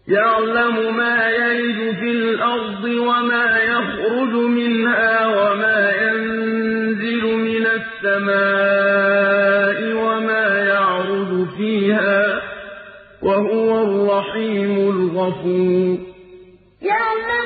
يَعْلَمُ مَا يَلِجُ فِي الْأَرْضِ وَمَا يَخْرُجُ مِنْهَا وَمَا يَنزِلُ مِنَ السَّمَاءِ وَمَا يَعْرُجُ فِيهَا ۚ وَهُوَ الرَّحِيمُ الْغَفُورُ